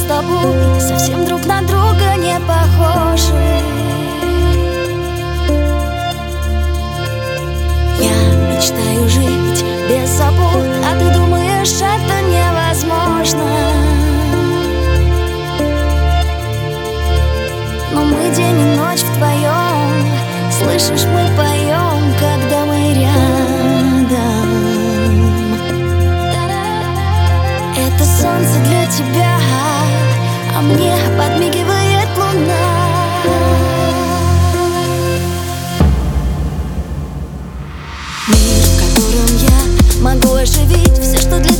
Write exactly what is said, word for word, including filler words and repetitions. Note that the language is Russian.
тобой совсем друг на друга не похожи. Я мечтаю жить без забот, а ты думаешь, это невозможно. Но мы день и ночь вдвоем, слышишь, мы поем, когда мы рядом. Это солнце для тебя, а мне подмигивает луна. Мир, в котором я могу оживить все, что для